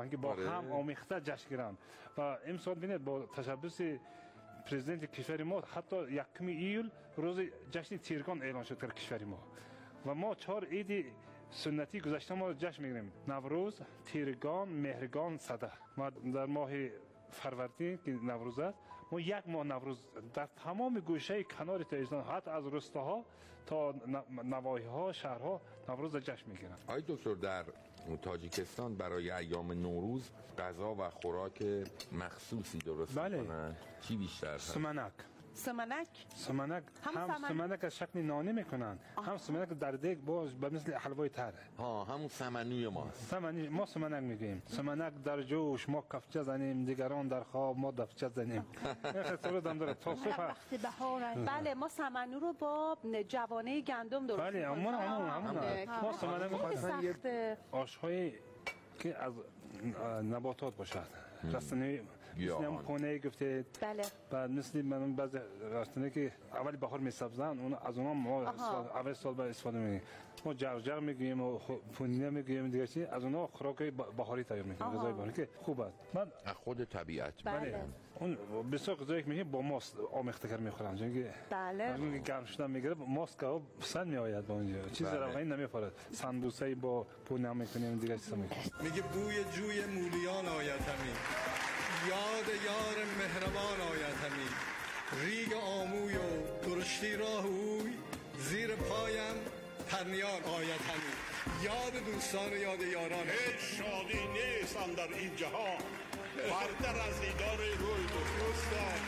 میکنن که با هم آمیخته جشن گیرن. و امسال ببینید با تشبث پرزیدنت کشور ما حتی 1 ایول روز جشن تیرگان اعلان شد در کشور ما و ما 4 عید سنتی گذشته ما جشن میگیریم: نوروز، تیرگان، مهرگان، صده. ما در ماه فروردین که نوروز است، ما 1 ماه نوروز در تمام گوشه کنار تهران، حتی از روستاها تا نواحی‌ها شهرها نوروز جشن میگیرن. آقای دکتر، در تاجیکستان برای ایام نوروز غذا و خوراک مخصوصی درست میکنن؟ چی بیشتر؟ سمنک هم سمنک از شکل نانی میکنن، هم سمنک در دیگ باز مثل حلوای تره. همون سمنوی ماست. ما سمنک میگیم. سمنک در جوش ما کفچه زنیم، دیگران در خواب ما دفچه زنیم. خیلی دم داره تا صبح وقتی بهاره. بله، ما سمنو رو با جوانه گندم درست میکنیم. بله، همون ما سمنک میخوایم آش‌های که از نباتات باشد. رستنی مثل خونه گفته. بله. بعد مثل من بعضی رستنی که اولی بهار میسبزن، اون از اونها ما اول سال بعد استفاده میکنیم. ما جرجر میگیم و پونینه میگیم دیگه چی، از اونها خوراک بهاری تیار میکنیم، غذای بهاری که خوب است. من خود طبیعت. بله. اون بسیار غذایی که میگیم با ماست آمیخته کردن میخورن، چون که بله اون گرم شدن میگیره ماست که پسند میآید با اونجا. چیز روغنی نمیخوره. سنبوسه با پونه میکنیم دیگه چیزا میکنیم. میگه بوی جوی مولیان آید همی، یاد یار مهربان آید همی، ریگ آموی و درشتی راه اوی، زیر پایم پرنیان آید همی، یاد دوستان و یاد یاران. هیچ شادی نیست در این جهان برتر از دیدار روی دوستان.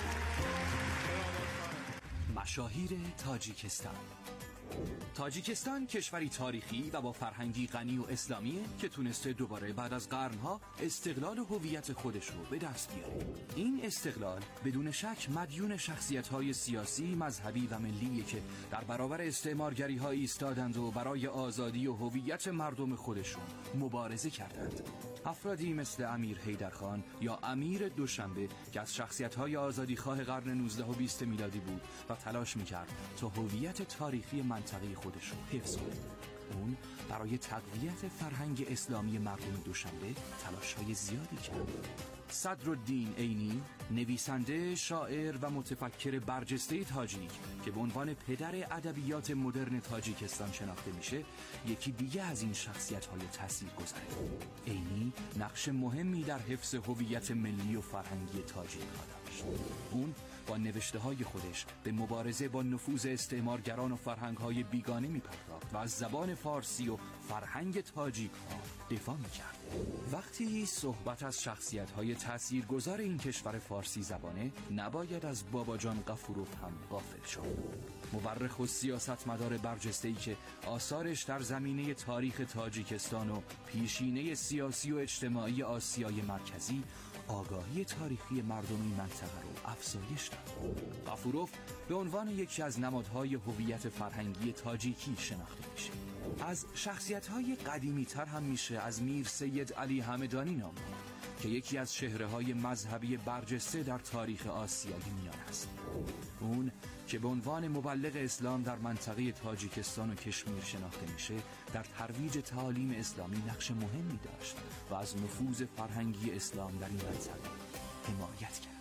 مشاهیر تاجیکستان. تاجیکستان کشوری تاریخی و با فرهنگی غنی و اسلامیه که تونسته دوباره بعد از قرنها استقلال و هویت خودش رو به دست بیاره. این استقلال بدون شک مدیون شخصیت‌های سیاسی، مذهبی و ملیه که در برابر استعمارگری‌ها ایستادند و برای آزادی و هویت مردم خودشون مبارزه کردند. افرادی مثل امیر حیدرخان یا امیر دوشنبه که از شخصیت‌های آزادیخواه قرن 19 و 20 میلادی بود و تلاش می‌کرد تا هویت تاریخی منطقه خودش رو حفظ کنه. اون برای تقویت فرهنگ اسلامی مردم دوشنبه تلاش‌های زیادی کرد. صدرالدین عینی، نویسنده، شاعر و متفکر برجسته تاجیک که به عنوان پدر ادبیات مدرن تاجیکستان شناخته میشه، یکی دیگه از این شخصیت‌های تاثیرگذاره. عینی نقش مهمی در حفظ هویت ملی و فرهنگی تاجیک‌ها داشت. اون با نوشته‌های خودش به مبارزه با نفوذ استعمارگران و فرهنگ‌های بیگانه می‌پرداخت و از زبان فارسی و فرهنگ تاجیک‌ها دفاع می‌کرد. وقتی صحبت از شخصیت‌های تاثیرگذار این کشور فارسی زبانه، نباید از باباجان غفوروف هم غافل شد. مورخ و سیاستمدار برجسته‌ای که آثارش در زمینه تاریخ تاجیکستان و پیشینه سیاسی و اجتماعی آسیای مرکزی آگاهی تاریخی مردم این منطقه رو افزایش داد. غفوروف به عنوان یکی از نمادهای هویت فرهنگی تاجیکی شناخته میشه. از شخصیت‌های قدیمی‌تر هم میشه از میر سید علی همدانی نام برد که یکی از چهره‌های مذهبی برجسته در تاریخ آسیای میانه است. اون که به عنوان مبلغ اسلام در منطقه تاجیکستان و کشمیر شناخته میشه، در ترویج تعالیم اسلامی نقش مهمی داشت و از نفوذ فرهنگی اسلام در این منطقه حمایت کرد.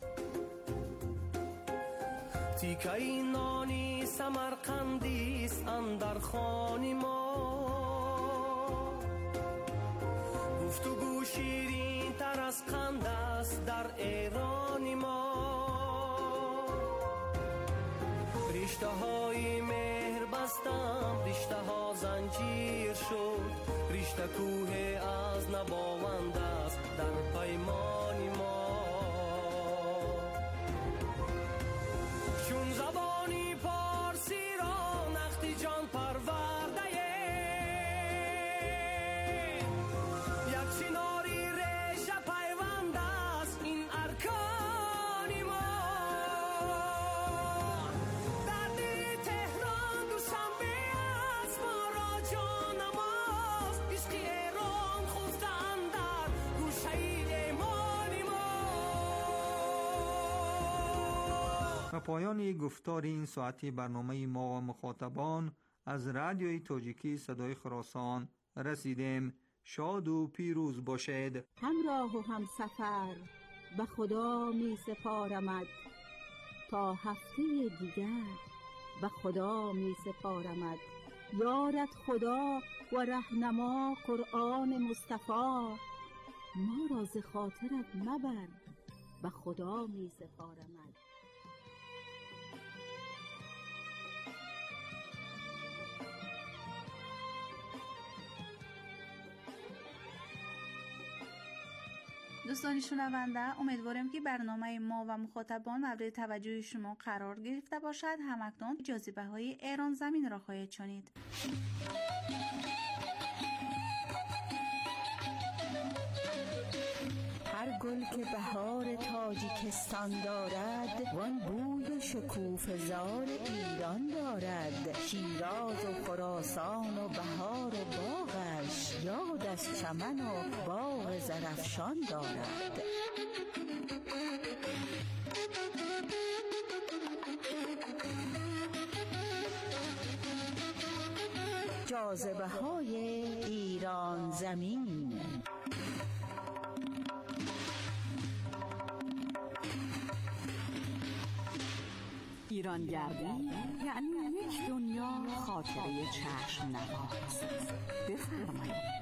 تیکای نانی سمرقندیست اندر خانی ما، گفتگو شیرین تر از قند است در ایرانی ما. رشته های مهر بستم، رشته ها زنجیر شد، رشته کوه از نباوند است در پیمانی ما. چون زبانی پارسی را نختی جان پرورده یک چناری ریشه پیوند است این ارکانی ما. در دل تهران دوشنبه است ما را جان نماز، عشق ایران خفته اندر گوشه ایمانی ما. و پایان گفتار این ساعتی برنامه ما و مخاطبان از رادیوی تاجیکی صدای خراسان رسیدیم. شاد و پیروز باشد. همراه و همسفر به خدا می سپارمد، تا هفته دیگر به خدا می سپارمد. یارت خدا و رهنما قرآن مصطفی، ما را ز خاطرت مبر، به خدا می سپارمد. دوستان شنونده، امیدوارم که برنامه ما و مخاطبان مورد توجه شما قرار گرفته باشد. همکنون جاذبه‌های ایران زمین را خواهید شنید. هر گل که بهار تاجیکستان دارد، وان بوی شکوفه‌زار ایران دارد. شیراز و خراسان و بهار و باغش، یاد از چمن و باغ زرافشان دارد. جاذبه‌های ایران زمین. ایرانگردی یعنی یک دنیا خاطره چشم نواز. بفرمایید.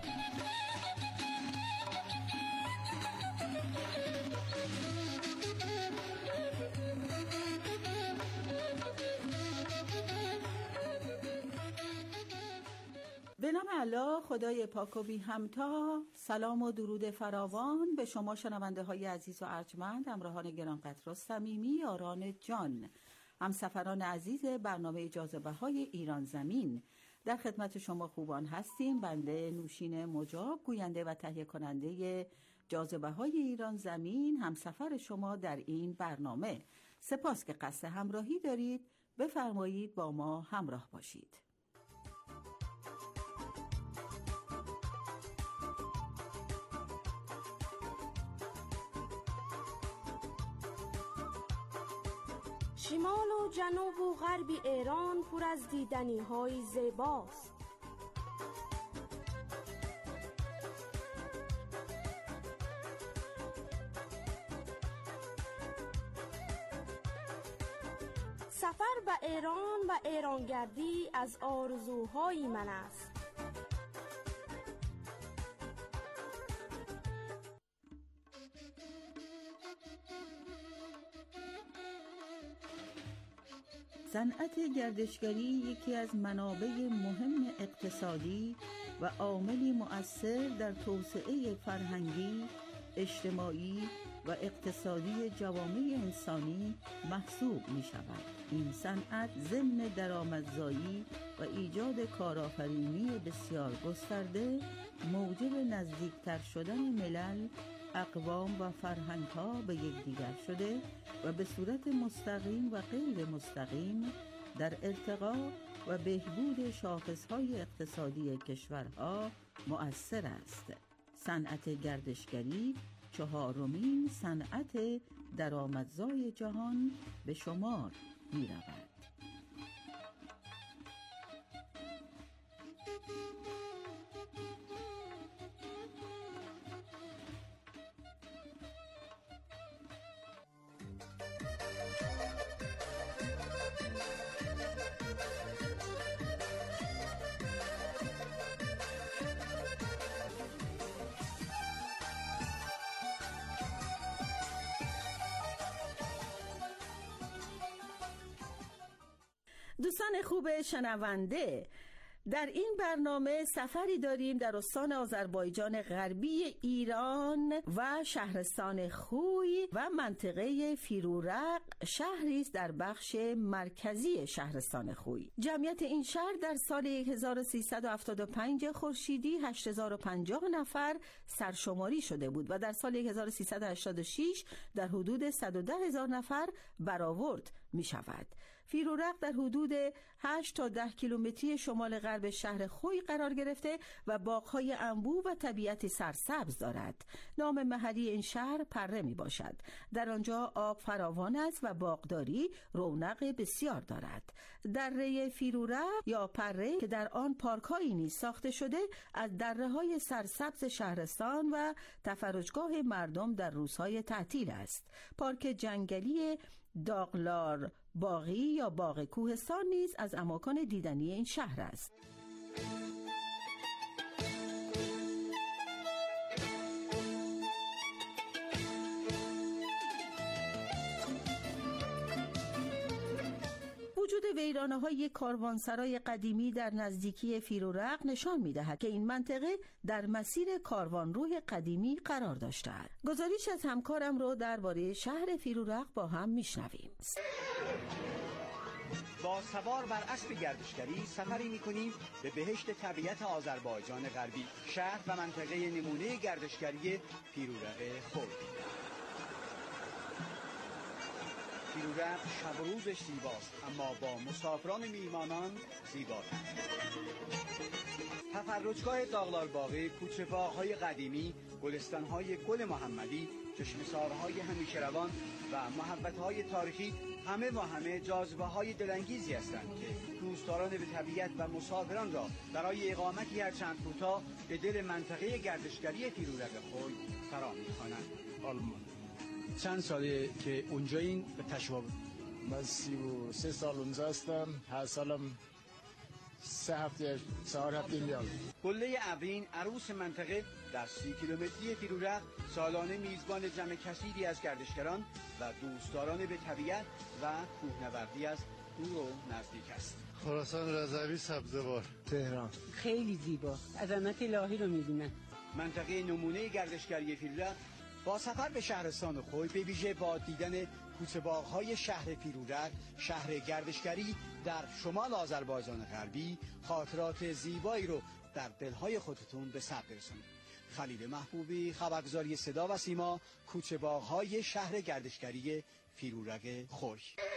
به نام الله خدای پاک و بی همتا. سلام و درود فراوان به شما شنونده های عزیز و ارجمند، همراهان گرانقدر و صمیمی، یاران جان، همسفران عزیز برنامه جاذبه‌های ایران زمین. در خدمت شما خوبان هستیم. بنده نوشین مجاب، گوینده و تهیه کننده جاذبه‌های ایران زمین، همسفر شما در این برنامه. سپاس که قصد همراهی دارید. بفرمایید با ما همراه باشید. شمال و جنوب و غرب ایران پر از دیدنی‌های زیباست. سفر به ایران و ایرانگردی از آرزوهای من است. صنعت گردشگری یکی از منابع مهم اقتصادی و عاملی مؤثر در توسعه فرهنگی، اجتماعی و اقتصادی جوامع انسانی محسوب می شود. این صنعت ضمن درآمدزایی و ایجاد کارآفرینی بسیار گسترده، موجب نزدیکتر شدن ملل، اقوام و فرهنگ‌ها به یکدیگر شده و به صورت مستقیم و غیر مستقیم در ارتقا و بهبود شاخص‌های اقتصادی کشورها مؤثر است. صنعت گردشگری چهارمین صنعت درآمدزای جهان به شمار می‌رود. دوستان خوب شنونده، در این برنامه سفری داریم در استان آذربایجان غربی ایران و شهرستان خوی و منطقه فیرورق، شهری است در بخش مرکزی شهرستان خوی. جمعیت این شهر در سال 1375 خورشیدی 8050 نفر سرشماری شده بود و در سال 1386 در حدود 110,000 نفر برآورد می شود. فیرورق در حدود 8 تا 10 کیلومتری شمال غرب شهر خوی قرار گرفته و باغ‌های انبوه و طبیعت سرسبز دارد. نام محلی این شهر پره می باشد. در آنجا آب فراوان است و باغداری رونق بسیار دارد. دره فیرورق یا پره که در آن پارک‌هایی نیز ساخته شده، از دره‌های سرسبز شهرستان و تفرجگاه مردم در روزهای تعطیل است. پارک جنگلی داغلار باغی یا باغ کوهستان نیز از اماکن دیدنی این شهر است. وجود ویرانه‌های یک کاروانسرای قدیمی در نزدیکی فیرورق نشان می‌دهد که این منطقه در مسیر کاروانروی قدیمی قرار داشته است. گزارش از همکارم رو درباره شهر فیرورق با هم میشنویم. با سوار بر اسب گردشگری سفری می‌کنیم به بهشت طبیعت آذربایجان غربی، شهر و منطقه نمونه گردشگری فیرورق خوی. فیرورق شب و روزش زیباست، اما با مسافران میهمانان زیباتر. تفرجگاه داغلار باغی، کوچه باغ‌های قدیمی، گلستان‌های گل محمدی، چشمه‌سارهای همیشه روان و محبت‌های تاریخی همه و همه جاذبه‌های دلانگیزی هستند که دوستداران به طبیعت و مسافران را برای اقامتی هرچند کوتاه به دل منطقه گردشگری فیرورق خوی فرا می‌خوانند. آلمان. چند ساله که اونجا این به تشوا؟ من 33 سال اونجا هستم. هر سالم 4 هفته میام. قله ابرین، عروس منطقه در 30 کیلومتری فیرورق، سالانه میزبان جمع کثیری از گردشگران و دوستداران به طبیعت و کوهنوردی از دور و نزدیک است. خراسان رضوی سبزوار، تهران. خیلی زیبا، عظمت الهی رو می‌بینن. منطقه نمونه گردشگری فیرورق با سفر به شهرستان خوی، به ویژه با دیدن کوچه باغ‌های شهر فیرورق، شهر گردشگری در شمال آذربایجان غربی، خاطرات زیبایی رو در دل‌های خودتون به ثبت برسونید. خلیل محبوبی، خبرگزاری صدا و سیما، کوچه باغ‌های شهر گردشگری فیرورق خوی.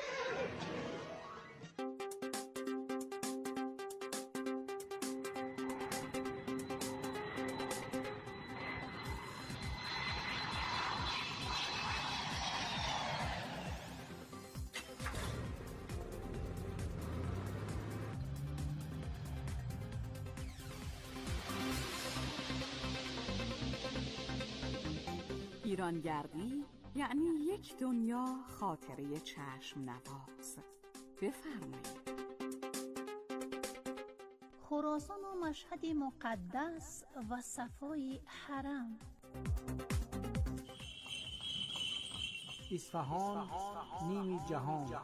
ایرانگردی یعنی یک دنیا خاطره چشم نواز. بفرمایید. خراسان و مشهد مقدس و صفای حرم. اصفهان نیمی جهان.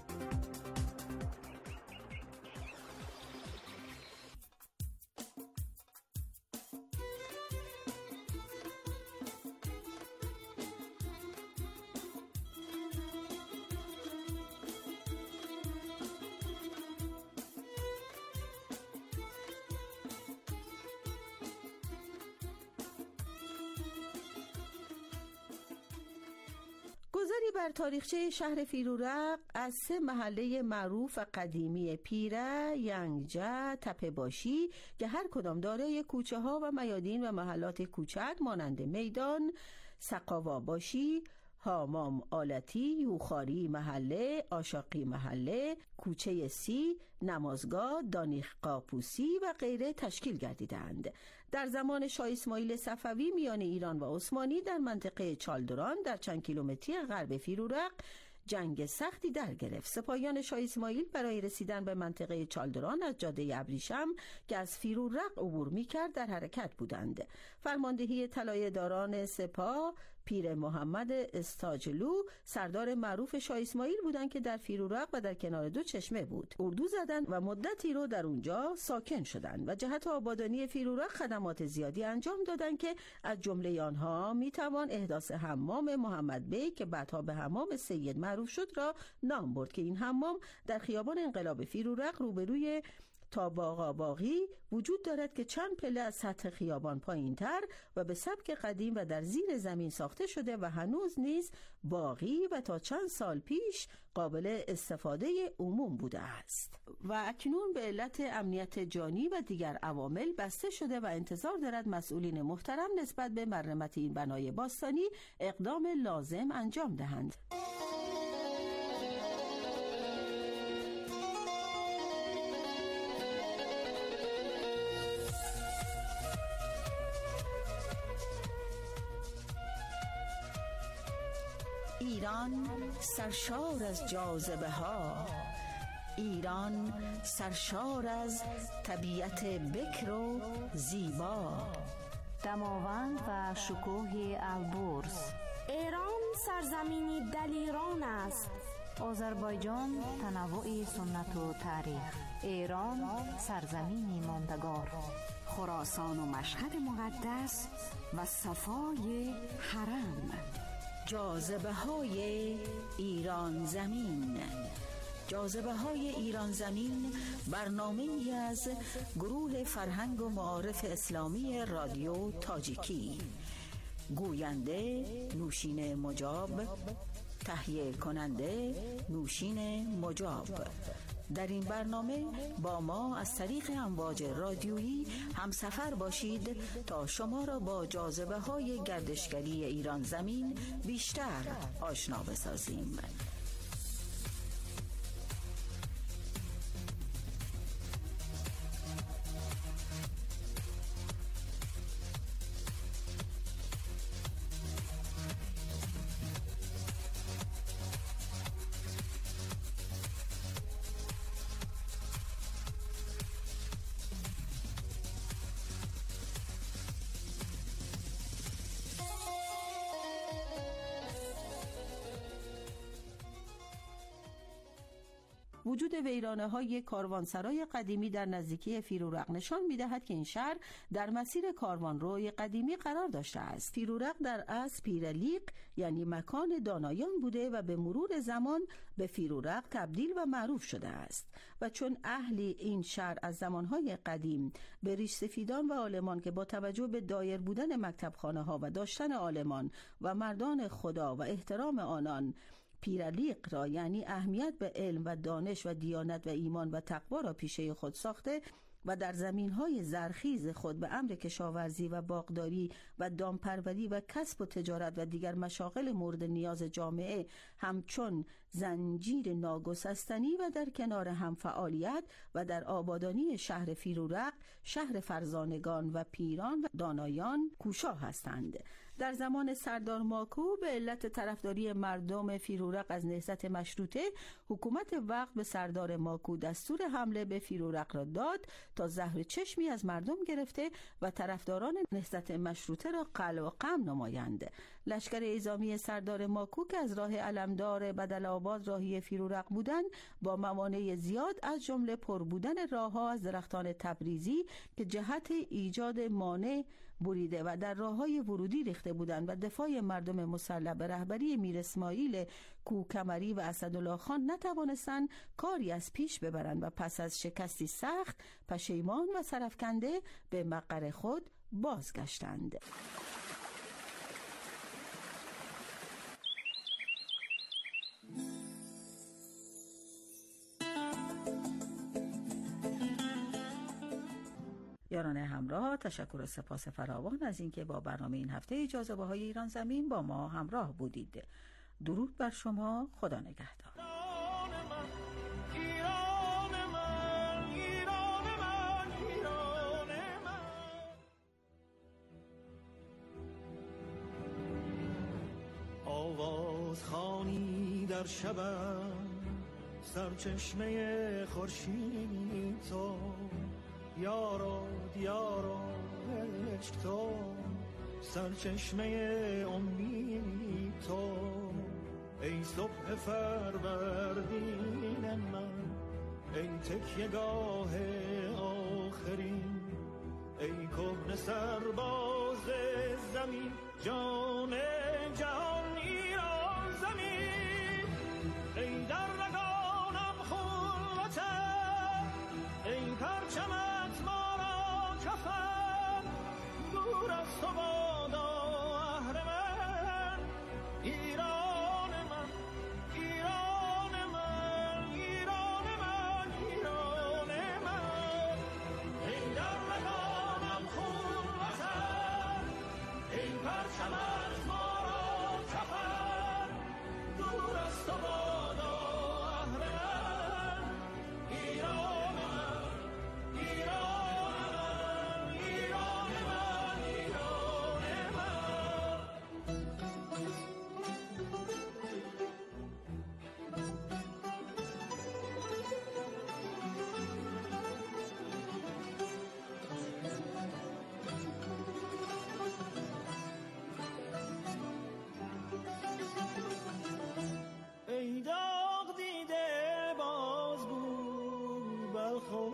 گذاری بر تاریخچه شهر فیرورق از 3 محله معروف و قدیمی پیره، ینگجه، تپه‌باشی که هر کدام دارای کوچه ها و میادین و محلات کوچک مانند میدان، سقاواباشی، هامام آلتی، یوخاری محله، آشاقی محله، کوچه سی، نمازگاه، دانیخ قاپوسی و غیره تشکیل گردیدند. در زمان شاه اسماعیل صفوی میان ایران و عثمانی در منطقه چالدران در چند کیلومتری غرب فیرورق جنگ سختی در گرفت. سپاهیان شاه اسماعیل برای رسیدن به منطقه چالدران از جاده ابریشم که از فیرورق عبور می‌کرد در حرکت بودند. فرماندهی طلایه‌داران سپاه پیر محمد استاجلو سردار معروف شاه اسماعیل بودند که در فیرورق و در کنار 2 چشمه بود اردو زدند و مدتی رو در اونجا ساکن شدند و جهت آبادانی فیرورق خدمات زیادی انجام دادند که از جمله آنها میتوان احداث حمام محمد بی که بعدها به حمام سید معروف شد را نام برد که این حمام در خیابان انقلاب فیرورق روبروی تا باغاباغی وجود دارد که چند پله از سطح خیابان پایین‌تر و به سبک قدیم و در زیر زمین ساخته شده و هنوز نیز باقی و تا چند سال پیش قابل استفاده عموم بوده است و اکنون به علت امنیت جانی و دیگر عوامل بسته شده و انتظار دارد مسئولین محترم نسبت به مرمت این بنای باستانی اقدام لازم انجام دهند. ایران سرشار از جاذبه ها، ایران سرشار از طبیعت بکر و زیبا، دماوند و شکوه البرز. ایران سرزمینی دلیران است. آذربایجان تنوع سنت و تاریخ. ایران سرزمینی ماندگار. خراسان و مشهد مقدس و صفای حرم. جاذبه های ایران زمین. جاذبه های ایران زمین برنامه‌ای از گروه فرهنگ و معارف اسلامی رادیو تاجیکی. گوینده نوشین مجاب، تهیه کننده نوشین مجاب. در این برنامه با ما از طریق امواج رادیویی همسفر باشید تا شما را با جاذبه های گردشگری ایران زمین بیشتر آشنا بسازیم. وجود ویرانه‌های کاروانسرای قدیمی در نزدیکی فیرورق نشان می‌دهد که این شهر در مسیر کاروانروی قدیمی قرار داشته است. فیرورق در اصل پیرلیق یعنی مکان دانایان بوده و به مرور زمان به فیرورق تبدیل و معروف شده است و چون اهل این شهر از زمانهای قدیم به ریش سفیدان و عالمان که با توجه به دایر بودن مکتبخانه‌ها و داشتن عالمان و مردان خدا و احترام آنان پیرلیق را یعنی اهمیت به علم و دانش و دیانت و ایمان و تقوا را پیشه خود ساخته و در زمینهای زرخیز خود به امر کشاورزی و باغداری و دامپروری و کسب و تجارت و دیگر مشاغل مورد نیاز جامعه همچون زنجیر ناگسستنی و در کنار هم فعالیت و در آبادانی شهر فیرورق، شهر فرزانگان و پیران و دانایان کوشا هستند. در زمان سردار ماکو به علت طرفداری مردم فیرورق از نهضت مشروطه، حکومت وقت به سردار ماکو دستور حمله به فیرورق را داد تا زهر چشمی از مردم گرفته و طرفداران نهضت مشروطه را قلع و قم نمایند. لشکر اعزامی سردار ماکو که از راه علمدار بدل‌آباد راهی فیرورق بودند، با موانع زیاد از جمله پر بودن راه‌ها از درختان تبریزی که جهت ایجاد مانع بریده و در راه‌های ورودی ریخته بودند و دفاع مردم مسلح به رهبری میر اسماعیل کوکمری و اسدالله خان نتوانستند کاری از پیش ببرند و پس از شکستی سخت پشیمان و سرفکنده به مقر خود بازگشتند. یاران همراه، تشکر و سپاس فراوان از اینکه با برنامه این هفته جاذبه های ایران زمین با ما همراه بودید. درود بر شما، خدا نگهدار. آواز خوانی در شبم، سرچشمه خورشید تو، یارو دیارو عشق تو، سرچشمه امید تو، ای صبح فروردین من، ای تکیه‌گاه آخرین، ای کهنه سرباز زمین، جان جهان ایران زمین، ای در رگانم خون وطن، ای پرچم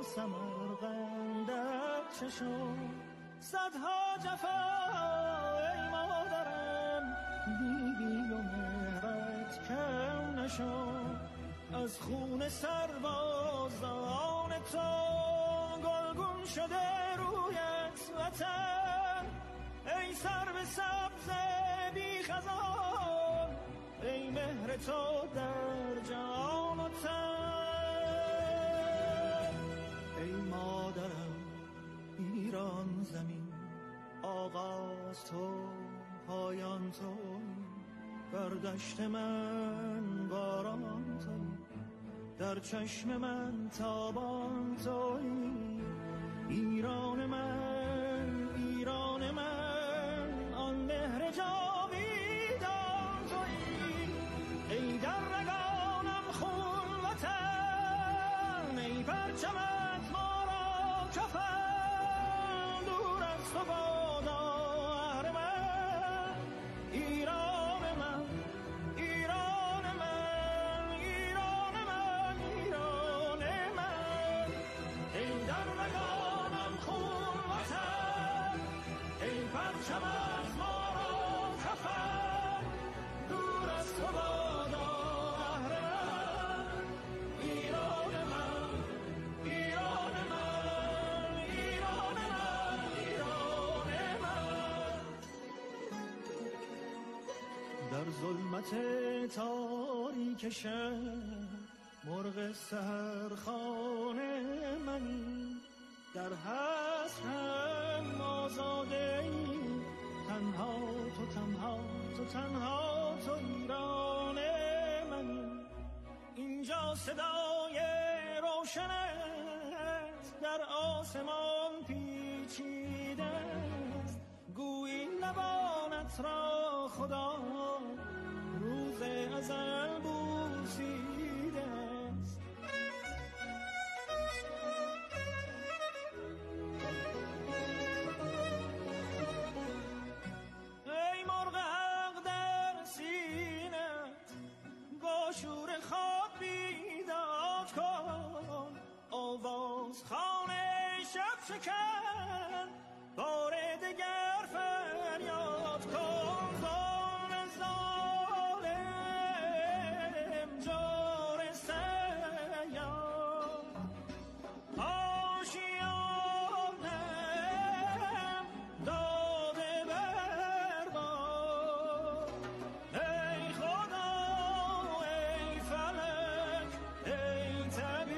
سمرقندت چه شد؟ صدها جفا ای مادرم دیدی و مهرت کم نشد. از خون سربازان تو گلگون شده رویت وطن. ای سرو سبز بی خزان، ای مهر تو در جان و تن. ای مادرم ایران زمین، آغاز تو پایان تو، بر دشت من باران تو، در چشم من تابان تو. ایران من، ایران من، آن مهر جاویدان تویی. ای در رگانم خون وطن، ای پرچمت ما را کفن. دور از تو بادا اهرمن، ایران من، ایران من، ایران من، ایران من. ای در رگانم خون وطن، ای پرچمت ما را کفن. دور از تو بادا اهرمن، ایران من، ایران من، ایران من، ایران من. در ظلمت تاریک شب مرغ سحرخانه منی، در حسرم آزاده ای. تنها تو، تنها تو، تنها تو ایران منی. اینجا صدای روشنت در آسمان پیچیده است. گویی لبانت را خدا روز ازل بوسیده است. ای مرغ حق در سینت، با شور خواب بیداد کن. آواز خانه شب شکن، بار دگر فریاد کن. ظالم جور سیاد، آشیانم داده برباد. ای خدا، ای فلک، ای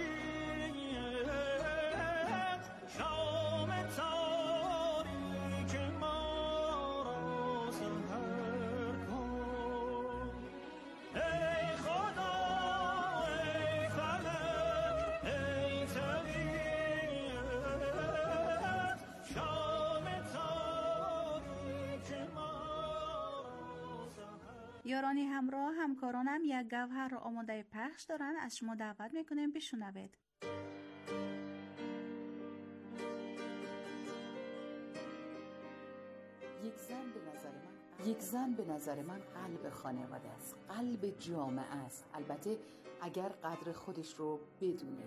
طبیعت، شام تاریک ما را سحر کن. ای خدا، ای فلک، ای طبیعت، شام تاریک ما را سحر. یارانی همراه همکارانم یک گوهر را آماده پخش دارن، از شما دعوت میکنیم بشنوید. یک زن به نظر من قلب خانواده است، قلب جامعه است، البته اگر قدر خودش رو بدونه.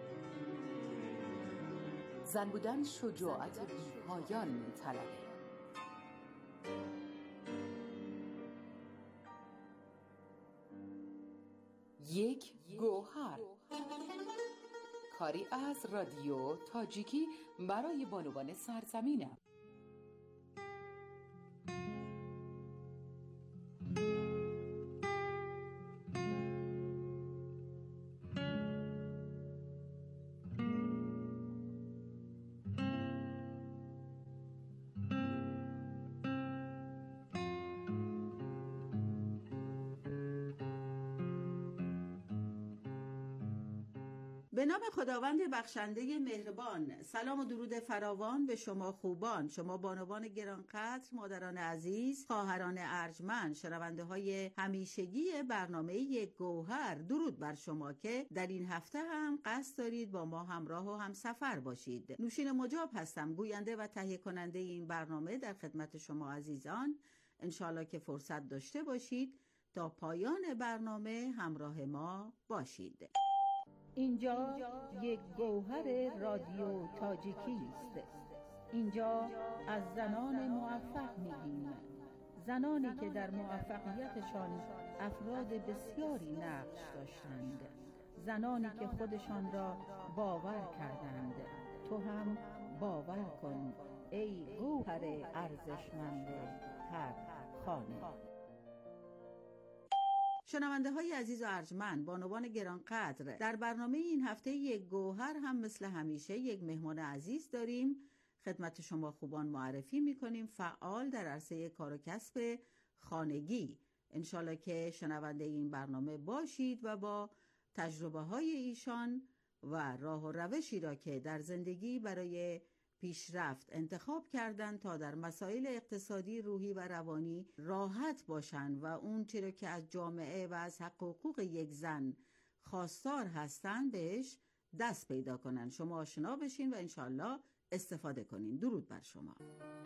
زن بودن شجاعت بی‌پایان می‌طلبه. یک گوهر، کاری از رادیو تاجیکی برای بانوان سرزمینم. به نام خداوند بخشنده مهربان، سلام و درود فراوان به شما خوبان، شما بانوان گرانقدر، مادران عزیز، خواهران ارجمند، شنونده های همیشگی برنامه یک گوهر. درود بر شما که در این هفته هم قصد دارید با ما همراه و همسفر باشید. نوشین مجاب هستم، گوینده و تهیه کننده این برنامه در خدمت شما عزیزان. انشالله که فرصت داشته باشید تا پایان برنامه همراه ما باشید. اینجا یک گوهر رادیو تاجیکی است. اینجا از زنان موفق میگیم، زنانی که در موفقیتشان افراد بسیاری نقش داشتند، زنانی که خودشان را باور کردند. تو هم باور کن ای گوهر ارزشمند هر خانه. شنونده های عزیز و ارجمند، بانوان گرانقدر، در برنامه این هفته یک گوهر هم مثل همیشه یک مهمان عزیز داریم. خدمت شما خوبان معرفی میکنیم، فعال در عرصه کار و کسب خانگی. انشالله که شنونده این برنامه باشید و با تجربه های ایشان و راه و روشی را که در زندگی برای پیشرفت انتخاب کردن تا در مسائل اقتصادی، روحی و روانی راحت باشن و اون چیزی که از جامعه و از حق و حقوق یک زن خواستار هستن بهش دست پیدا کنن. شما آشنا بشین و انشالله استفاده کنین. درود بر شما.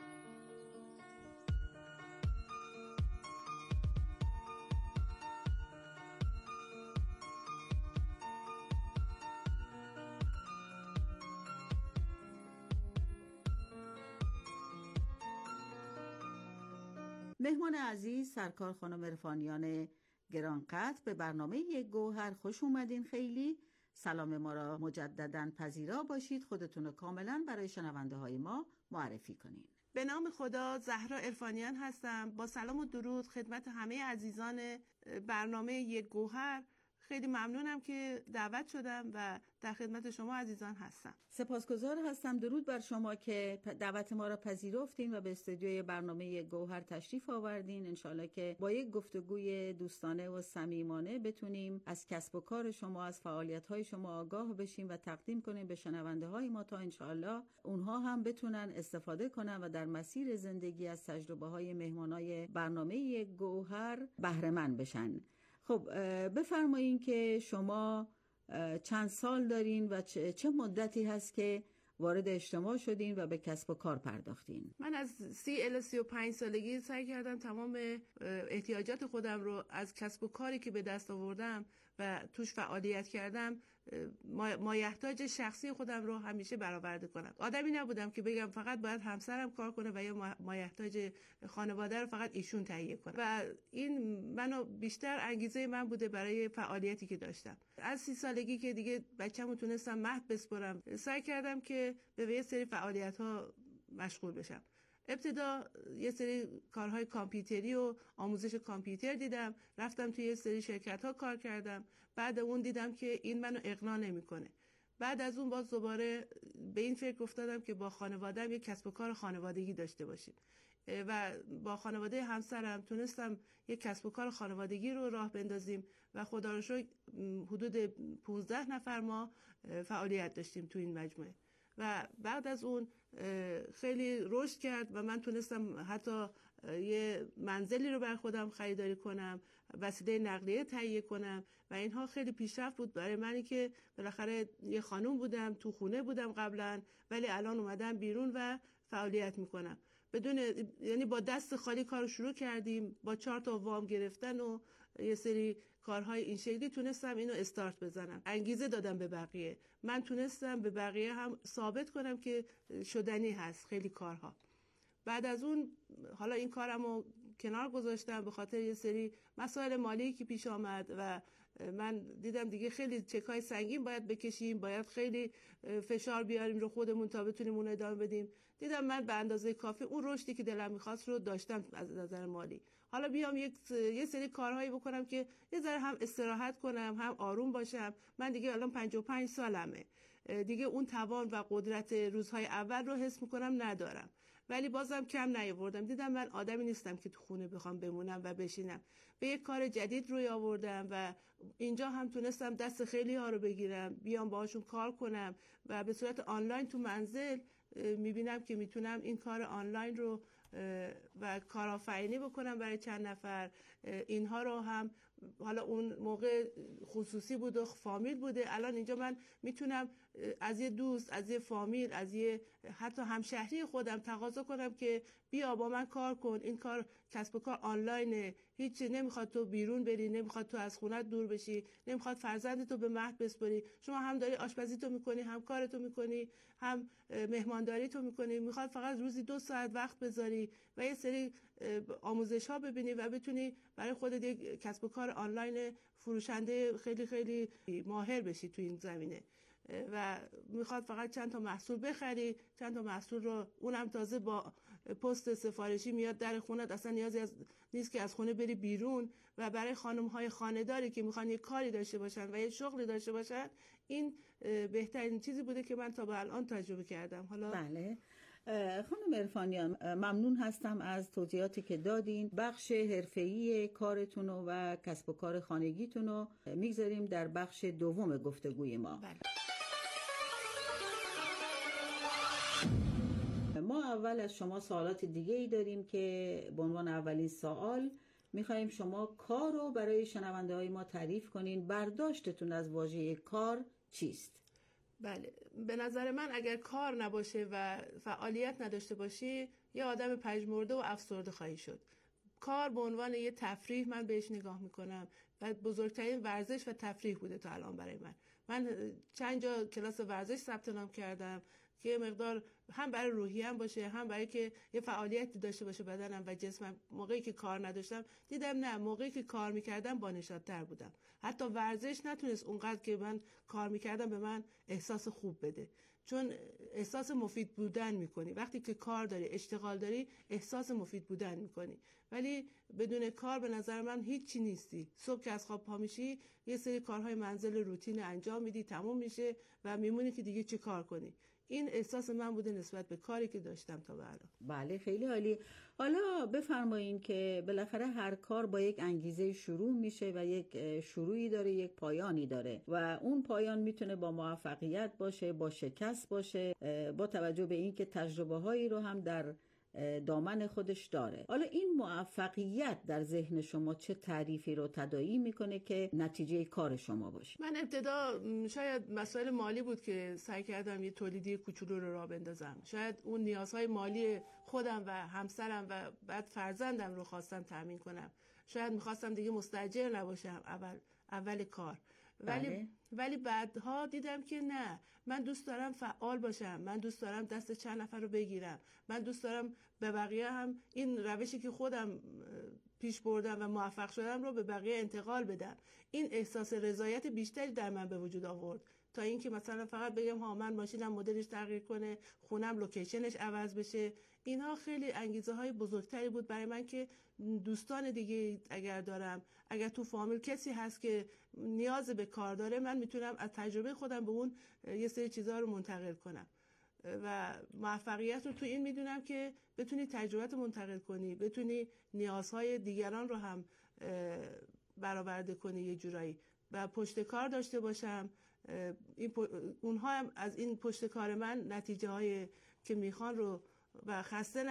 مهمان عزیز سرکار خانم عرفانیان گرانقدر، به برنامه یک گوهر خوش اومدین. خیلی سلام ما را مجدداً پذیرا باشید. خودتون رو کاملاً برای شنونده های ما معرفی کنین. به نام خدا، زهرا عرفانیان هستم. با سلام و درود خدمت همه عزیزان برنامه یک گوهر. خیلی ممنونم که دعوت شدم و در خدمت شما عزیزان هستم. سپاسگزار هستم. درود بر شما که دعوت ما را پذیرفتین و به استودیوی برنامه یک گوهر تشریف آوردین. انشالله که با یک گفتگوی دوستانه و صمیمانه بتونیم از کسب و کار شما، از فعالیت‌های شما آگاه بشیم و تقدیم کنیم به شنونده های ما تا انشالله اونها هم بتونن استفاده کنن و در مسیر زندگی از تجربه های مهمانای برنامه یک گوهر بهره مند بشن. خب بفرمایین که شما چند سال دارین و چه مدتی هست که وارد اجتماع شدین و به کسب و کار پرداختین؟ من از 30 الی 35 سالگی سعی کردم تمام احتیاجات خودم رو از کسب و کاری که به دست آوردم و توش فعالیت کردم، مایحتاج شخصی خودم رو همیشه برآورده کنم. آدمی نبودم که بگم فقط باید همسرم کار کنه و یا مایحتاج خانواده رو فقط ایشون تهیه کنه و این منو بیشتر انگیزه من بوده برای فعالیتی که داشتم. از 30 سالگی که دیگه بچه‌مو تونستم مهد بسپرم، سعی کردم که به یه سری فعالیت‌ها مشغول بشم. ابتدا یه سری کارهای کامپیوتری و آموزش کامپیوتر دیدم، رفتم توی یه سری شرکت‌ها کار کردم. بعد اون دیدم که این منو اقناع نمی‌کنه. بعد از اون باز دوباره به این فکر افتادم که با خانواده‌ام یک کسب و کار خانوادگی داشته باشیم و با خانواده همسرم تونستم یک کسب و کار خانوادگی رو راه بندازیم و خدا رو شکر حدود 15 نفر ما فعالیت داشتیم تو این مجموعه و بعد از اون خیلی رشد کرد و من تونستم حتی یه منزلی رو بر خودم خریداری کنم، وسیله نقلیه تهیه کنم و اینها خیلی پیشرفت بود برای منی که بالاخره یه خانوم بودم، تو خونه بودم قبلا ولی الان اومدم بیرون و فعالیت میکنم. یعنی با دست خالی کارو شروع کردیم، با 4 تا وام گرفتن و یه سری کارهای این شکلی تونستم اینو استارت بزنم. انگیزه دادم به بقیه. من تونستم به بقیه هم ثابت کنم که شدنی هست خیلی کارها. بعد از اون حالا این کارمو کنار گذاشتم به خاطر یه سری مسائل مالی که پیش آمد و من دیدم دیگه خیلی چکای سنگین باید بکشیم، باید خیلی فشار بیاریم رو خودمون تا بتونیم اون ادامه بدیم. دیدم من به اندازه کافی اون رشدی که دلم می‌خواست رو داشتم از نظر مالی. حالا بیام یه سری کارهایی بکنم که یه ذره هم استراحت کنم، هم آروم باشم. من دیگه الان 55 سالمه. دیگه اون توان و قدرت روزهای اول رو حس می‌کنم ندارم. ولی بازم کم نیاوردم. دیدم من آدمی نیستم که تو خونه بخوام بمونم و بشینم. به یک کار جدید روی آوردم و اینجا هم تونستم دست خیلی ها رو بگیرم، بیام باهاشون کار کنم و به صورت آنلاین تو منزل میبینم که میتونم این کار آنلاین رو و کارآفرینی بکنم برای چند نفر. اینها رو هم حالا اون موقع خصوصی بود و فامیل بوده، الان اینجا من میتونم از یه دوست، از یه فامیل، از یه حتی همشهری خودم تقاضا کنم که بیا با من کار کن، این کار کسب و کار آنلاینه، هیچ نمیخواد تو بیرون بری، نمیخواد تو از خونت دور بشی، نمیخواد فرزندتو به مهد بسپاری، شما هم داری آشپزیتو میکنی، هم کارتو میکنی، هم مهمانداریتو میکنی، میخواد فقط روزی 2 ساعت وقت بذاری و یه سری آموزش ها ببینی و بتونی برای خودت یک کسب و کار آنلاین فروشنده خیلی خیلی ماهر بشی تو این زمینه و میخواد فقط چند تا محصول بخری، چند تا محصول رو اونم تازه با پست سفارشی میاد در خونت، اصلا نیازی نیست که از خونه بری بیرون. و برای خانم‌های خانه‌داری که میخوان یه کاری داشته باشن و یه شغلی داشته باشن، این بهترین چیزی بوده که من تا به الان تجربه کردم. حالا بله خانم عرفانیان، ممنون هستم از توضیحاتی که دادین. بخش حرفه‌ای کارتون و کسب و کار خانگیتون رو میگذاریم در بخش دوم گفتگوی ما. بله. ما اول از شما سوالات دیگه ای داریم که به عنوان اولین سوال میخوایم شما کار رو برای شنونده های ما تعریف کنین. برداشتتون از واژه کار چیست؟ بله، به نظر من اگر کار نباشه و فعالیت نداشته باشی یه آدم پژمرده و افسرده خواهی شد. کار به عنوان یه تفریح من بهش نگاه میکنم و بزرگترین ورزش و تفریح بوده تا الان برای من چند جا کلاس ورزش ثبت نام کردم که یه مقدار هم برای روحیم باشه، هم برای که یه فعالیتی داشته باشه بدنم و جسمم. موقعی که کار نداشتم دیدم نه، موقعی که کار میکردم با نشاط‌تر بودم. حتی ورزش نتونست اونقدر که من کار میکردم به من احساس خوب بده، چون احساس مفید بودن میکنی. وقتی که کار داری، اشتغال داری، احساس مفید بودن میکنی. ولی بدون کار به نظر من هیچی نیستی. صبح که از خواب پا میشی یه سری کارهای منزل روتین انجام میدی، تموم میشه و میمونی که دیگه چه کار کنی. این احساس من بوده نسبت به کاری که داشتم تا به الان. بله خیلی عالی. حالا بفرمایین که بالاخره هر کار با یک انگیزه شروع میشه و یک شروعی داره، یک پایانی داره و اون پایان میتونه با موفقیت باشه، با شکست باشه، با توجه به این که تجربه هایی رو هم در دامن خودش داره. حالا این موفقیت در ذهن شما چه تعریفی رو تداعی میکنه که نتیجه کار شما باشه؟ من ابتدا شاید مسائل مالی بود که سعی کردم یه تولیدی کوچولو رو راه بندازم. شاید اون نیازهای مالی خودم و همسرم و بعد فرزندم رو خواستم تامین کنم. شاید میخواستم دیگه مستاجر نباشم اول کار. ولی بعدها دیدم که نه، من دوست دارم فعال باشم، من دوست دارم دست چند نفر رو بگیرم، من دوست دارم به بقیه هم این روشی که خودم پیش بردم و موفق شدم رو به بقیه انتقال بدم. این احساس رضایت بیشتری در من به وجود آورد تا اینکه مثلا فقط بگم ها من ماشینم مدلش تغییر کنه، خونم لوکیشنش عوض بشه. اینها خیلی انگیزه های بزرگتری بود برای من که دوستان دیگه اگر دارم، اگر تو فامیل کسی هست که نیاز به کار داره، من میتونم از تجربه خودم به اون یه سری چیزها رو منتقل کنم و موفقیت رو تو این میدونم که بتونی تجربت منتقل کنی، بتونی نیازهای دیگران رو هم برآورده کنی یه جورایی و پشت کار داشته باشم. اونها هم از این پشت کار من نتیجه های که میخوان رو و خسته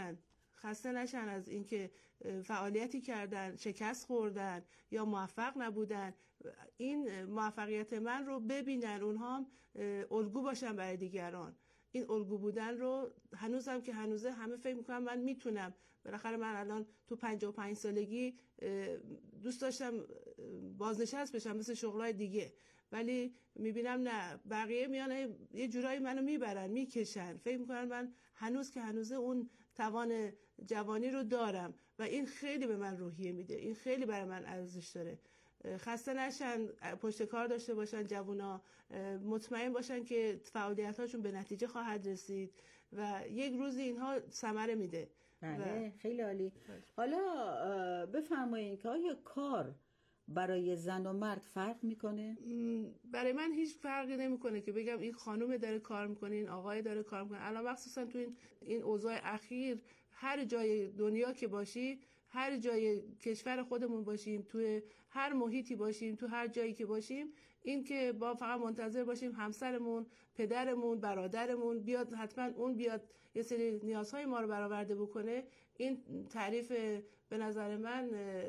نشن از اینکه فعالیتی کردن، شکست خوردن یا موفق نبودن. این موفقیت من رو ببینن، اونها هم الگو باشن برای دیگران. این الگو بودن رو هنوزم که هنوزه همه فکر میکنم من میتونم. بالاخره من الان تو 55 سالگی دوست داشتم بازنشست بشم مثل شغلای دیگه، ولی میبینم نه، بقیه میان یه جورایی منو میبرن، میکشن. فکر میکنن من هنوز که هنوزه اون توان جوانی رو دارم و این خیلی به من روحیه میده، این خیلی برای من ارزش داره. خسته نشن، پشت کار داشته باشن جوونا، مطمئن باشن که فعالیتاشون به نتیجه خواهد رسید و یک روزی اینها ثمره میده. بله خیلی عالی. حالا بفرمایید که آیا کار برای زن و مرد فرق میکنه؟ برای من هیچ فرقی نمیکنه که بگم این خانوم داره کار میکنه، این آقای داره کار میکنه. الان مخصوصا تو این اوضاع اخیر هر جای دنیا که باشی هر جای کشور خودمون باشیم، توی هر محیطی باشیم، تو هر جایی که باشیم، این که با فقط منتظر باشیم همسرمون، پدرمون، برادرمون بیاد، حتما اون بیاد یه سری نیازهای ما رو برآورده بکنه، این تعریف به نظر من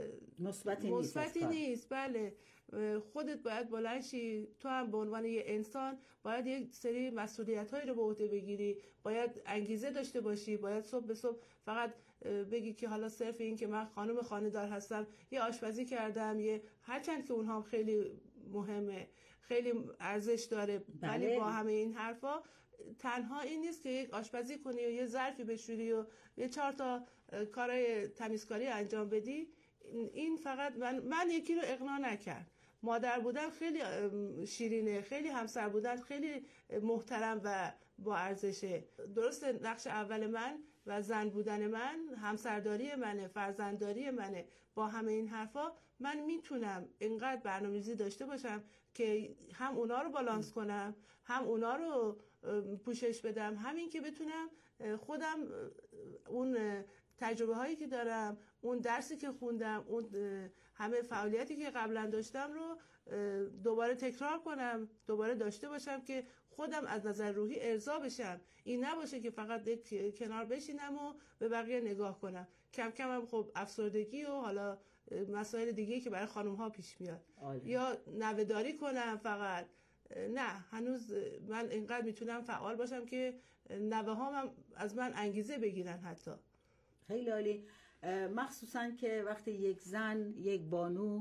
مثبتی نیست. بله، خودت باید بلند شی، تو هم به عنوان یه انسان باید یک سری مسئولیت‌هایی رو به عهده بگیری، باید انگیزه داشته باشی، باید صبح به صبح فقط بگی که حالا صرف این که من خانم خانه‌دار هستم، یه آشپزی کردم، یه هرچند که اونها هم خیلی مهمه، خیلی ارزش داره، ولی با همه این حرفا تنها این نیست که یک آشپزی کنی و یه ظرفی بشوری و یه 4 تا کارهای تمیزکاری انجام بدی. این فقط من یکی رو اقناع نکرد. مادر بودن خیلی شیرینه، خیلی همسر بودن خیلی محترم و با ارزشه. درسته نقش اول من و زن بودن من، همسرداری منه، فرزندداری منه، با همه این حرفا من میتونم اینقدر برنامه‌ریزی داشته باشم که هم اونا رو بالانس کنم، هم اونا رو پوشش بدم، همین که بتونم خودم اون تجربه هایی که دارم، اون درسی که خوندم، اون همه فعالیتی که قبلا داشتم رو دوباره تکرار کنم، دوباره داشته باشم که خودم از نظر روحی ارضا بشم. این نباشه که فقط کنار بشینم و به بقیه نگاه کنم. کم کم هم خب افسردگی و حالا مسائل دیگه که برای خانم ها پیش میاد، یا نوه‌داری کنم فقط. نه، هنوز من اینقدر میتونم فعال باشم که نوه هم از من انگیزه بگیرن حتی. خیلی عالی. مخصوصا که وقتی یک زن، یک بانو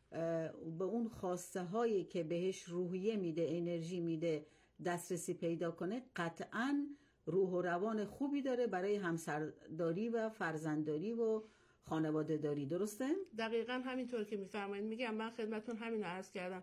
به اون خواسته هایی که بهش روحیه میده، انرژی میده، دسترسی پیدا کنه، قطعاً روح و روان خوبی داره برای همسرداری و فرزندداری و خانواده داری. درسته؟ دقیقاً همینطور که میفرمایید. میگم من خدمتون همین رو عرض کردم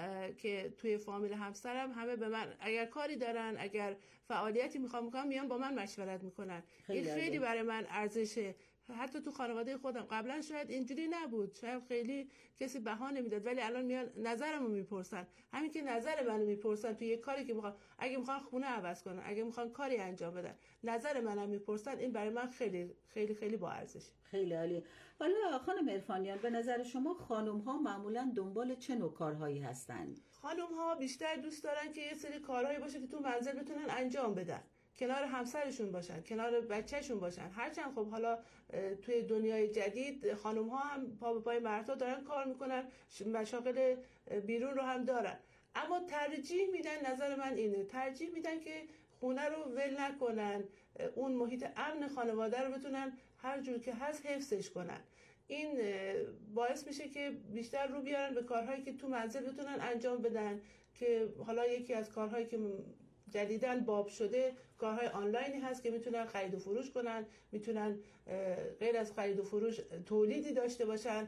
که توی فامیل همسرم همه به من اگر کاری دارن، اگر فعالیتی میخوام بکنم، میان با من مشورت میکنن. این خیلی برای من ارزشه. حتی تو خانواده خودم قبلا شاید اینجوری نبود، شاید خیلی کسی بهانه میداد، ولی الان میان نظرمو میپرسن. همین که نظر منو میپرسن توی یک کاری که میخوام، اگه میخوان خونه عوض کنن، اگه میخوان کاری انجام بدن، نظر منم میپرسن. این برای من خیلی خیلی خیلی با ارزشه. خیلی عالی. حالا خانم عرفانیان، به نظر شما خانم ها معمولا دنبال چه نوع کارهایی هستن؟ خانم ها بیشتر دوست دارن که یه سری کارهایی باشه که تو منزل بتونن انجام بدن، کنار همسرشون باشن، کنار بچهشون باشن. هرچند خب حالا توی دنیای جدید خانم ها هم پا به پای مردها دارن کار میکنن، مشاغل بیرون رو هم دارن، اما ترجیح میدن، نظر من اینه، ترجیح میدن که خونه رو ول نکنن، اون محیط امن خانواده رو بتونن هر جور که هست حفظش کنن. این باعث میشه که بیشتر رو بیارن به کارهایی که تو منزل بتونن انجام بدن، که حالا یکی از کارهایی که جدیداً باب شده کارهای آنلاینی هست که میتونن خرید و فروش کنن، میتونن غیر از خرید و فروش تولیدی داشته باشن،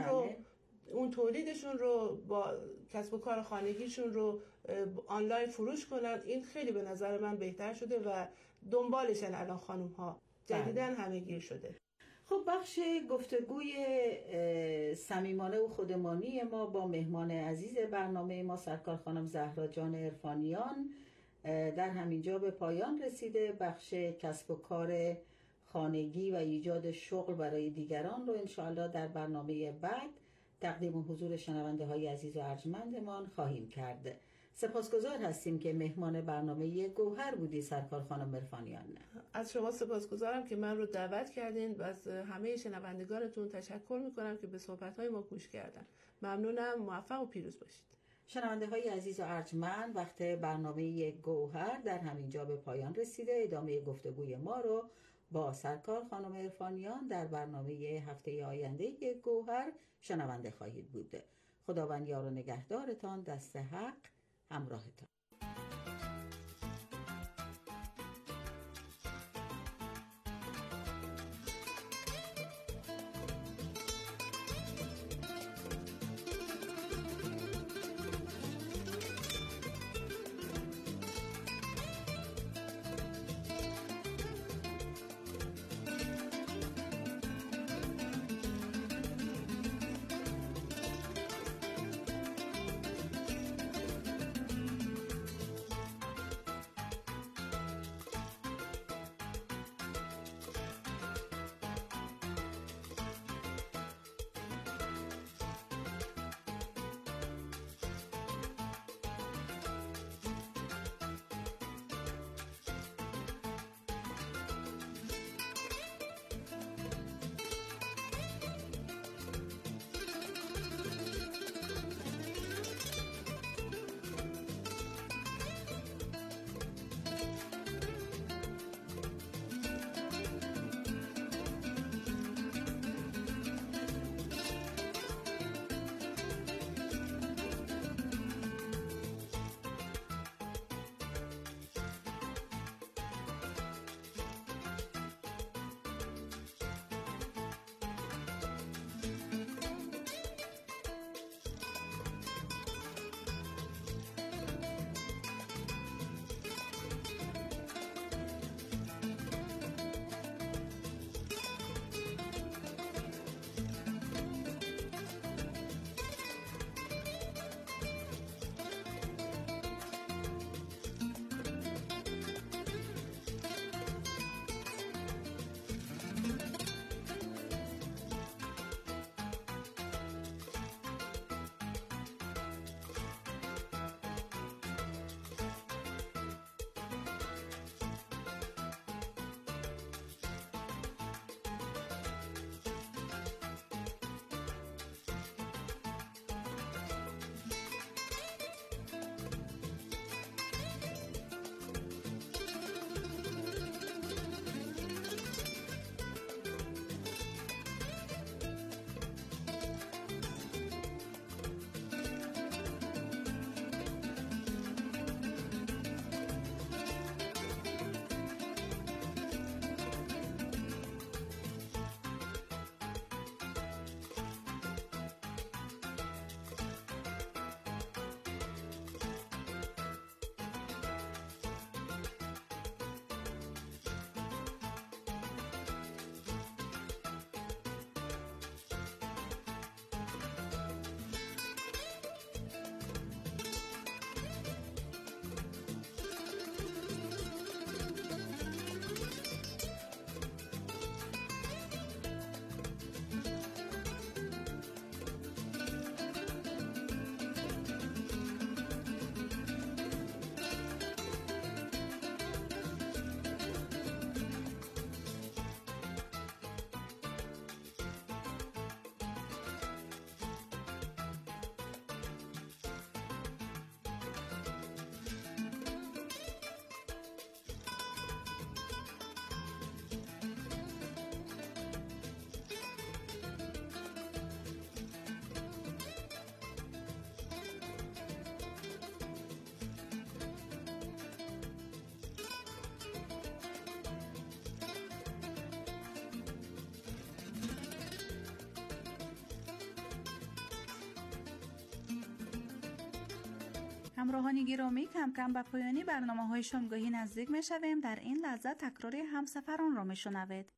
اون تولیدشون رو با کسب و کار خانگیشون رو آنلاین فروش کنن. این خیلی به نظر من بهتر شده و دنبالشن الان خانم ها، جدیداً همه گیر شده. خب بخش گفتگوی صمیمانه و خودمانی ما با مهمان عزیز برنامه ما، سرکار خانم زهرا جان عرفانیان، در همینجا به پایان رسیده. بخش کسب و کار خانگی و ایجاد شغل برای دیگران رو انشاءالله در برنامه بعد تقدیم حضور شنونده های عزیز و ارجمندمان خواهیم کرد. سپاسگزار هستیم که مهمان برنامه گوهر بودی سرکار خانم عرفانیان. از شما سپاسگزارم که من رو دعوت کردین و از همه شنوندگانتون تشکر میکنم که به صحبت‌های ما گوش کردن. ممنونم، موفق و پیروز باشید. شنونده های عزیز و ارجمند، وقت برنامه گوهر در همینجا به پایان رسیده. ادامه گفتگوی ما رو با سرکار خانم عرفانیان در برنامه هفته آینده گوهر شنونده خواهید بود. خداوند یار و نگهدارتان، دست حق همراهتان. همراهان گرامی، کم کم به پایانی برنامه‌های شامگاهی نزدیک می‌شویم. در این لحظه تکرار همسفران را می‌شنوید.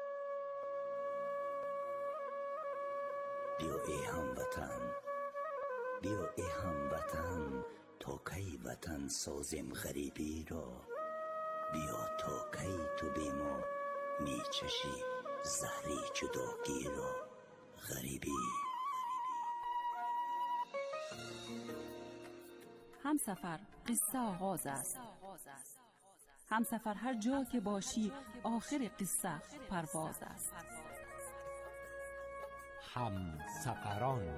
بیا ای هموطن، بیا ای هموطن، تا کی وطن سازیم غریبی را. بیا تا کی تو بی ما میچشی زهری جداگی را. غریبی همسفر قصه آغاز است. همسفر هر جا که باشی آخر قصه پرواز است. همسفران.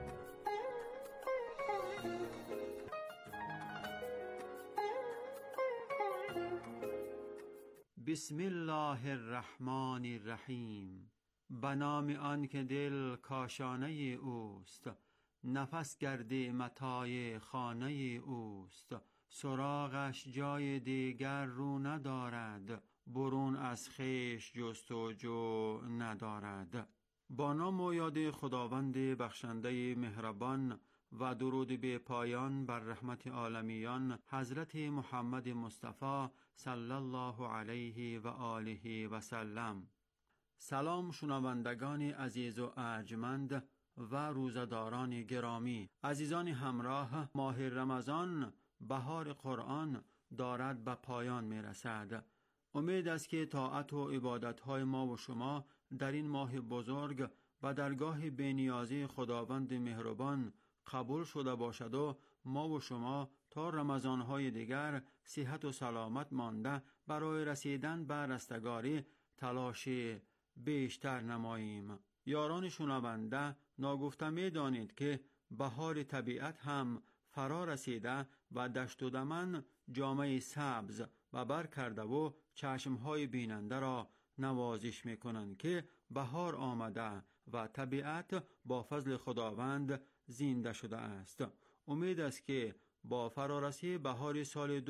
بسم الله الرحمن الرحیم. به نام آن که دل کاشانه اوست، نفس گردی متاع خانه اوست. سراغش جای دیگر رو ندارد، برون از خویش جستجو ندارد. با نام و یاد خداوند بخشنده مهربان و درود به پایان بر رحمت عالمیان حضرت محمد مصطفی صلی الله علیه و آله و سلم. سلام شنوندگان عزیز و ارجمند و روزداران گرامی. عزیزان همراه، ماه رمضان، بهار قرآن دارد به پایان می رسد. امید است که طاعت و عبادت‌های ما و شما در این ماه بزرگ و درگاه بی‌نیازی خداوند مهربان قبول شده باشد و ما و شما تا رمضان‌های دیگر صحت و سلامت مانده برای رسیدن به رستگاری تلاش بیشتر نماییم. یاران شنونده، ناگفته می دانید که بهار طبیعت هم فرا رسیده و دشت و دمن جامه سبز و بر کرده و چشمهای بیننده را نوازش می کنند که بهار آمده و طبیعت با فضل خداوند زنده شده است. امید است که با فرارسی بهار سال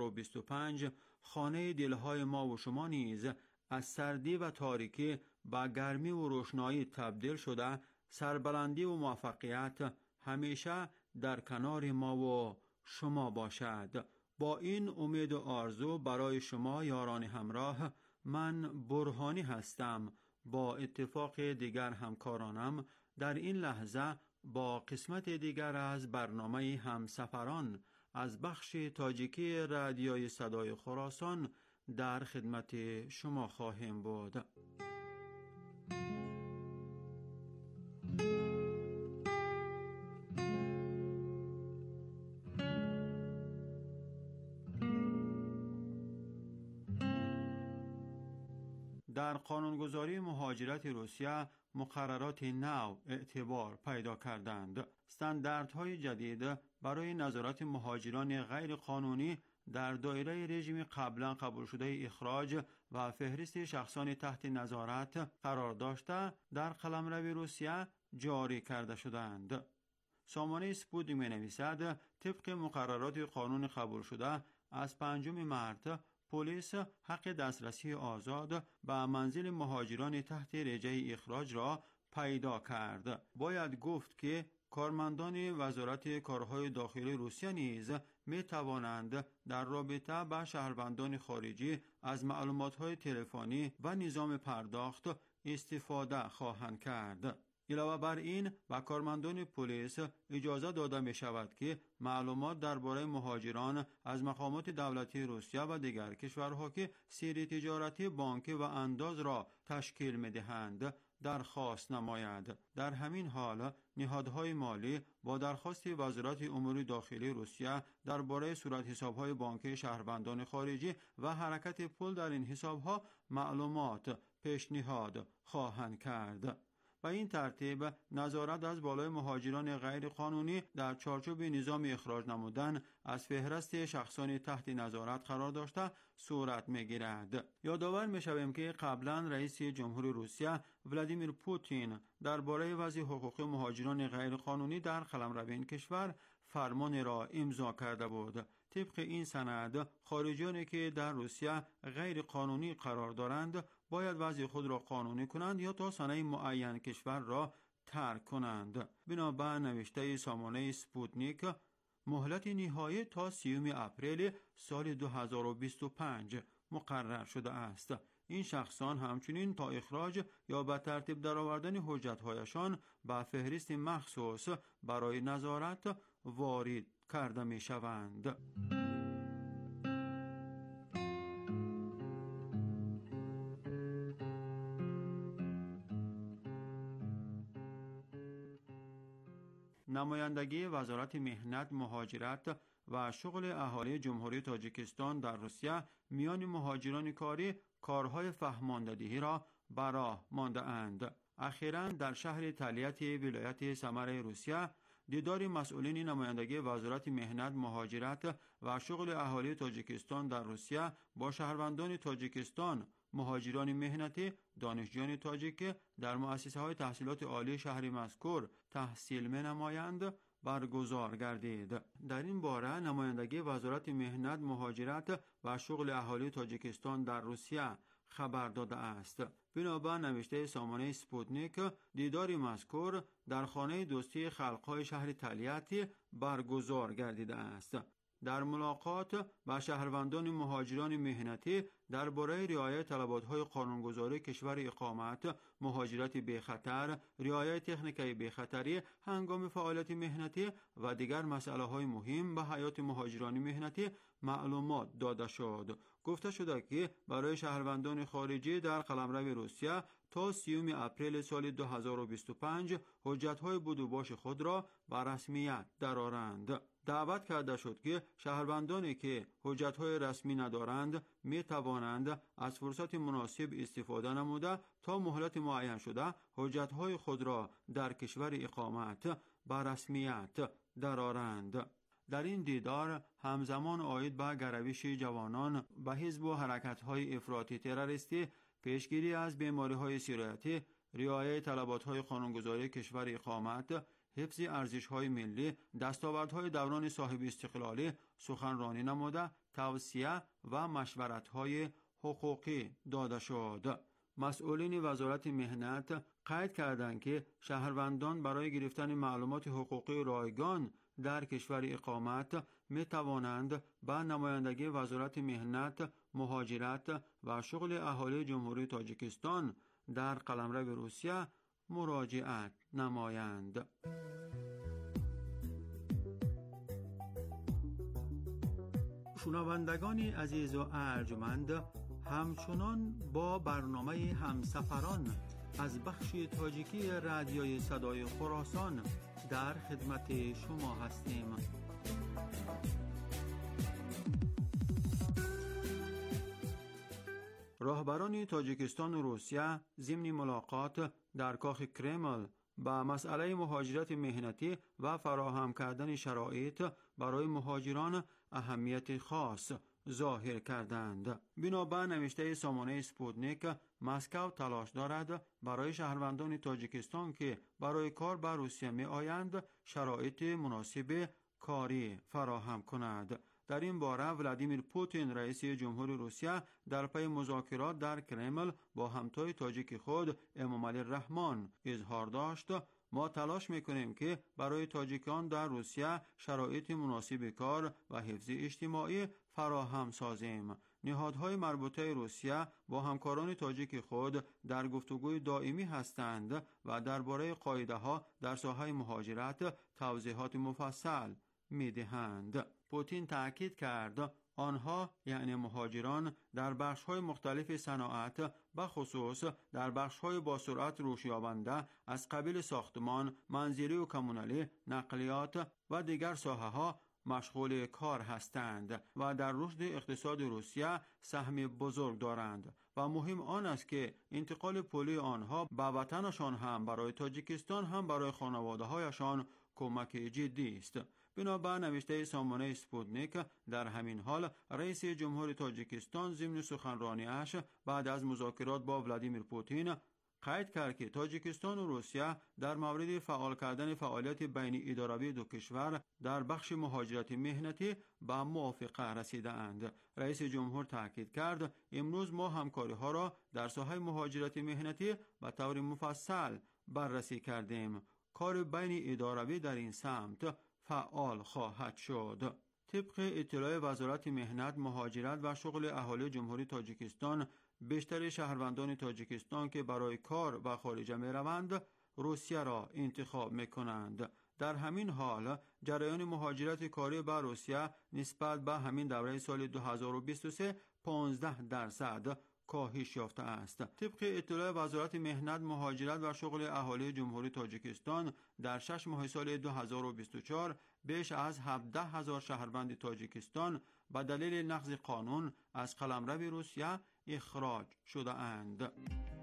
2025 خانه دلهای ما و شما نیز از سردی و تاریکی به گرمی و روشنایی تبدیل شده، سربلندی و موفقیت همیشه در کنار ما و شما باشد. با این امید و آرزو برای شما یاران همراه، من برهانی هستم. با اتفاق دیگر همکارانم در این لحظه با قسمت دیگر از برنامه همسفران از بخش تاجیکی رادیوی صدای خراسان در خدمت شما خواهیم بود. در قانونگذاری مهاجرت روسیه مقررات نو اعتبار پیدا کردند. استانداردهای جدید برای نظارت مهاجران غیر قانونی در دایره رژیم قبلا قبول شده اخراج و فهرست شخصان تحت نظارت قرار داشته در قلمرو روسیه جاری کرده شدند. سامانه سپوتنیک می‌نویسد طبق مقررات قانون قبول شده از 5 مارس پلیس حق دسترسی آزاد به منزل مهاجران تحت رجه اخراج را پیدا کرد. باید گفت که کارمندان وزارت کارهای داخلی روسیه نیز می توانند در رابطه با شهروندان خارجی از معلومات‌های تلفنی و نظام پرداخت استفاده خواهند کرد. علاوه بر این به کارمندان پلیس اجازه داده می شود که معلومات درباره مهاجران از مقامات دولتی روسیه و دیگر کشورها که سیر تجارتی بانکی و انداز را تشکیل می دهند درخواست نماید. در همین حال نهادهای مالی با درخواست وزارت امور داخلی روسیه درباره صورت حساب‌های بانکی شهروندان خارجی و حرکت پول در این حساب‌ها معلومات پیشنهاد خواهند کرد. و این ترتیب نظارت از بالای مهاجران غیر قانونی در چارچوب نظام اخراج نمودن از فهرست شخصان تحت نظارت قرار داشته صورت می‌گیرد. یادآور می‌شویم که قبلا رئیس جمهوری روسیه ولادیمیر پوتین درباره وضع حقوق مهاجران غیر قانونی در قلمرو این کشور فرمان را امضا کرده بود. طبق این سند خارجیانی که در روسیه غیر قانونی قرار دارند باید وضع خود را قانونی کنند یا تا سنه معین کشور را ترک کنند. بنابر نوشته سامانه سپوتنیک، مهلت نهایی تا 30 اپریل سال 2025 مقرر شده است. این شخصان همچنین تا اخراج یا به ترتیب درآوردن حجت‌هایشان به فهرست مخصوص برای نظارت وارد کرده می‌شوند. نمایندگی وزارت مهنت، مهاجرت و شغل اهالی جمهوری تاجیکستان در روسیه میان مهاجران کاری کارهای فهماندهی را به راه مانده اند. اخیراً در شهر تلیت ولایت سمر روسیه دیدار مسئولین نمایندگی وزارت مهنت، مهاجرت و شغل اهالی تاجیکستان در روسیه با شهروندان تاجیکستان، مهاجران مهنتی، دانشجویان تاجیک در مؤسسه‌های تحصیلات عالی شهر مذکور تحصیل می‌نمایند برگزار گردید. در این باره نمایندگی وزارت مهنت، مهاجرت و شغل اهالی تاجیکستان در روسیه خبر داده است. بنابر نوشته سامانه سپوتنیک، دیدار مذکور در خانه دوستی خلق‌های شهر تلیت برگزار گردیده است. در ملاقات با شهروندان مهاجران مهنتی درباره رعایت طلبات‌های قانونگذاری کشور اقامت، مهاجرت بی‌خطر، رعایت تکنیکی بی‌خطری هنگام فعالیت مهنتی و دیگر مسائل مهم به حیات مهاجران مهنتی معلومات داده شد. گفته شده که برای شهروندان خارجی در قلمرو روسیه تا 30 اپریل سال 2025 حجت‌های بود و باش خود را به رسمیت درآورند. دعوت کرده شد که شهروندانی که حجت‌های رسمی ندارند می توانند از فرصت مناسب استفاده نموده تا مهلت معین شده حجت‌های خود را در کشور اقامت به رسمیت درآورند. در این دیدار همزمان آید به گرویش جوانان به حزب و حرکت‌های افراطی تروریستی، پیشگیری از بیماری‌های سرایتی، رعایت طلبات‌های قانونگذاری کشور اقامت، حفظ ارزش‌های ملی، دستاوردهای دوران صاحب استقلالی سخنرانی نموده، توصیه و مشورت‌های حقوقی داده شد. مسئولین وزارت مهنت قید کردند که شهروندان برای گرفتن معلومات حقوقی رایگان در کشور اقامت می توانند به نمایندگی وزارت مهنت، مهاجرت و شغل اهالی جمهوری تاجیکستان در قلمرو روسیه مراجعت نمایند. شنوندگان عزیز و ارجمند، همچنان با برنامه همسفران از بخش تاجیکی رادیوی صدای خراسان در خدمت شما هستیم. راهبران تاجیکستان و روسیه ضمن ملاقات در کاخ کرمل با مسئله مهاجرت مهنتی و فراهم کردن شرایط برای مهاجران اهمیت خاص ظاهر کردند. بنابر نوشته سامانه سپوتنیک، مسکو تلاش دارد برای شهروندان تاجیکستان که برای کار به روسیه می آیند شرایط مناسب کاری فراهم کند. در این باره ولادیمیر پوتین رئیس جمهوری روسیه در پی مذاکرات در کرمل با همتای تاجیک خود امامعلی رحمان اظهار داشت: ما تلاش میکنیم که برای تاجیکان در روسیه شرایط مناسب کار و حفظ اجتماعی فراهم سازیم. نهادهای مربوطه روسیه با همکاران تاجیک خود در گفتگوی دائمی هستند و درباره قاعده‌ها در ساحه مهاجرت توضیحات مفصل میدهند. پوتین تأکید کرد آنها یعنی مهاجران در بخش‌های مختلف صنعت، به خصوص در بخش‌های با سرعت رشد یابنده از قبیل ساختمان، منزلی و کمونالی، نقلیات و دیگر ساحه‌ها مشغول کار هستند و در رشد اقتصاد روسیه سهم بزرگ دارند و مهم آن است که انتقال پولی آنها به وطنشان هم برای تاجیکستان هم برای خانواده‌هایشان کمک جدی است. بنابر نوشته سامانه سپوتنیک، در همین حال رئیس جمهوری تاجیکستان ضمن سخنرانی‌اش بعد از مذاکرات با ولادیمیر پوتین قید کرد که تاجیکستان و روسیه در مورد فعال کردن فعالیت بین اداروی دو کشور در بخش مهاجرت مهنتی به موافقه رسیدند. رئیس جمهور تاکید کرد امروز ما همکاری‌ها را در ساحه مهاجرت مهنتی به طور مفصل بررسی کردیم. کار بین اداروی در این سمت فعال خواهد شد. طبق اطلاع وزارت مهنت، مهاجرت و شغل اهالی جمهوری تاجیکستان، بیشتر شهروندان تاجیکستان که برای کار و خارج می‌روند روسیه را انتخاب می‌کنند. در همین حال جریان مهاجرت کاری به روسیه نسبت به همین دوره سال 2023 15% کاهش یافته است. طبق اطلاع وزارت مهنت، مهاجرت و شغل اهالی جمهوری تاجیکستان در 6 ماه سال 2024 بیش از 17,000 شهروند تاجیکستان به دلیل نقض قانون از قلمرو روسیه اخراج شده اند.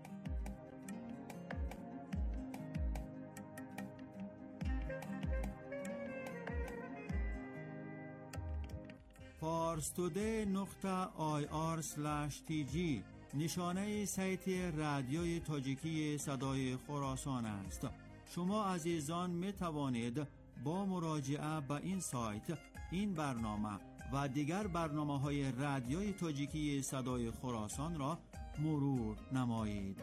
parstoday.ir/tg نشانه سایت رادیوی تاجیکی صدای خراسان است. شما عزیزان می توانید با مراجعه به این سایت این برنامه و دیگر برنامه‌های رادیوی تاجیکی صدای خراسان را مرور نمایید.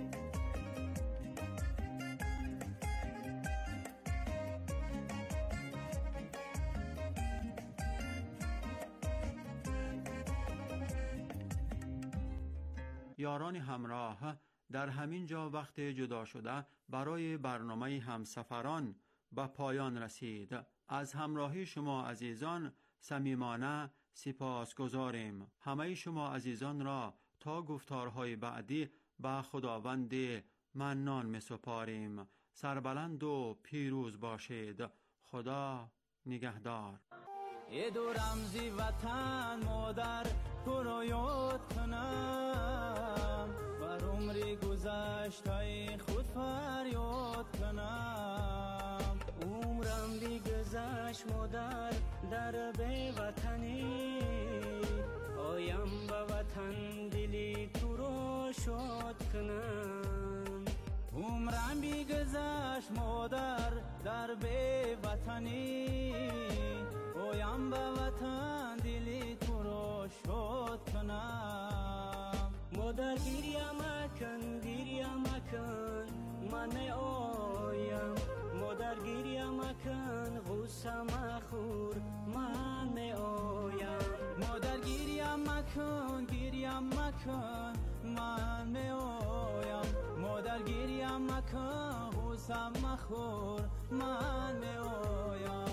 یاران همراه، در همین جا وقت جدا شده برای برنامه همسفران به پایان رسید. از همراهی شما عزیزان صمیمانه سپاسگزاریم. همه شما عزیزان را تا گفتارهای بعدی به خداوند منان می‌سپاریم. سربلند و پیروز باشید. خدا نگهدار. ای دو رمزی وطن مادر تو را یاد کنم، بر عمری گذشته خود فریاد کنم. عمرم بی گذشت مادر در بی وطنی، آیم به وطن دلی تو را شاد کنم. عمرم بی گذشت مادر در بی وطنی، اویم به وطن دلی تو را شاد کنم. مادر گریه مکن من آیم، مادر گریه مکن غصه مخور من آیم. مادر گریه مکن من آیم، مادر گریه مکن غصه مخور من آیم.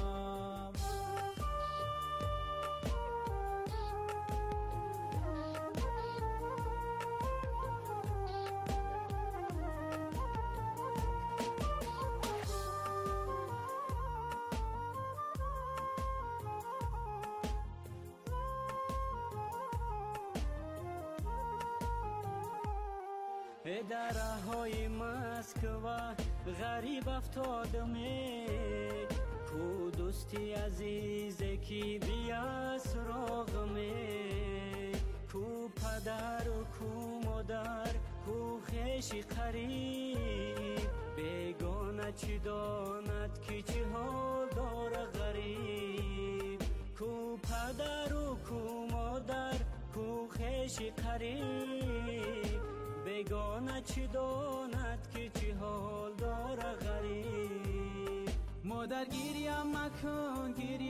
در راه‌های مسکو غریب افتادمه، کو دوستی عزیزه کی بیا سراغمه. کو پدر و کو مادر کو خویشی قریب، بیگانه چی داند کی چی حال داره غریب. کو پدر و کو مادر کو خویشی قریب، بیگانه چی داند که چی حال داره غریب. مادر گریه مکن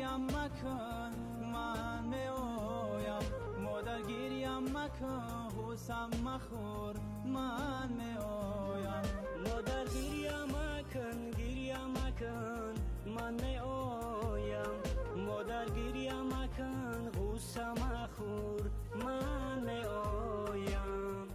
من می آیم، مادر گریه مکن غصه مخور من می آیم. مادر گریه مکن من می آیم، مادر گریه مکن غصه مخور من می آیم.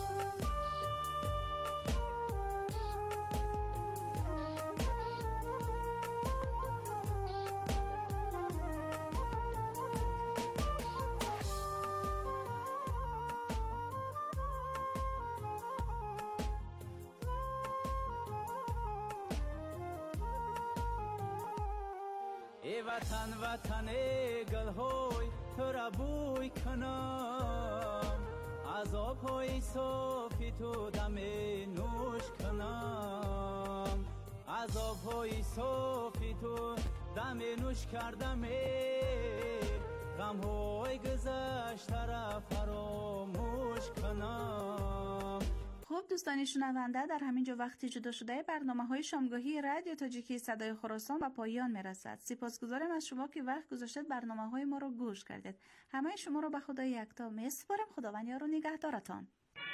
ای وطن گلهای تو را بوی کنم، از آبهای صافی تو دم نوش کنم. از آبهای صافی تو دم نوش کردم، غمهای گذشته را فراموش کنم. خب دوستان شنونده، در همینجا وقتی جدا شده برنامه‌های شامگاهی رادیو تاجیکی صدای خراسان و پایان میرسد. سپاسگزارم از شما که وقت گذاشتید برنامه‌های ما رو گوش کردید. همه شما رو به خدای یکتا میسپارم. خداوند یار و نگهدارتان.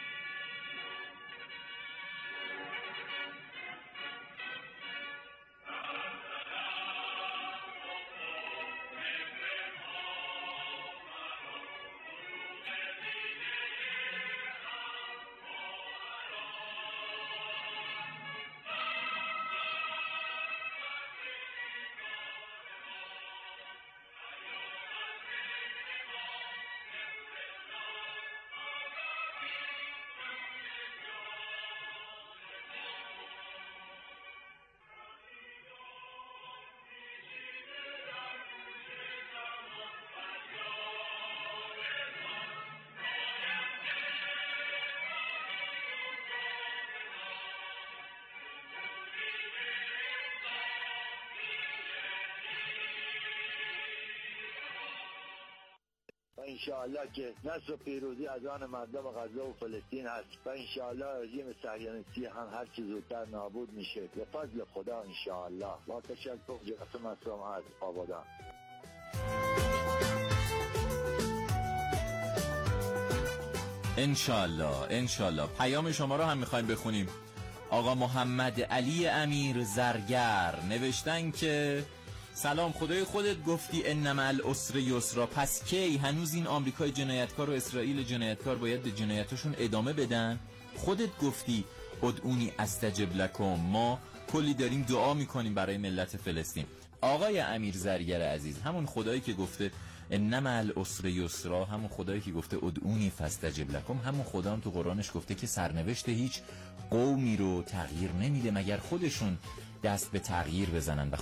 و انشاءالله که نصر و پیروزی از آن مردم غزه و فلسطین هست و انشاءالله رژیم صهیونیستی هم هر چه زودتر نابود میشه به فضل خدا انشاءالله. با تشکر جناب مصرم از آبادان. انشالله پیام شما رو هم میخوایم بخونیم. آقا محمد علی امیر زرگر نوشتن که سلام، خدای خودت گفتی ان مع العسر یسرا، پس کی هنوز این آمریکای جنایتکار و اسرائیل جنایتکار باید به جنایتاشون ادامه بدن؟ خودت گفتی ادعونی استجب لکم، ما کلی داریم دعا میکنیم برای ملت فلسطین. آقای امیر زرگر عزیز، همون خدایی که گفته ان مع العسر یسرا، همون خدایی که گفته ادعونی فاستجب لکم، همون خدا هم تو قرآنش گفته که سرنوشت هیچ قومی رو تغییر نمیده مگر خودشون دست به تغییر بزنن.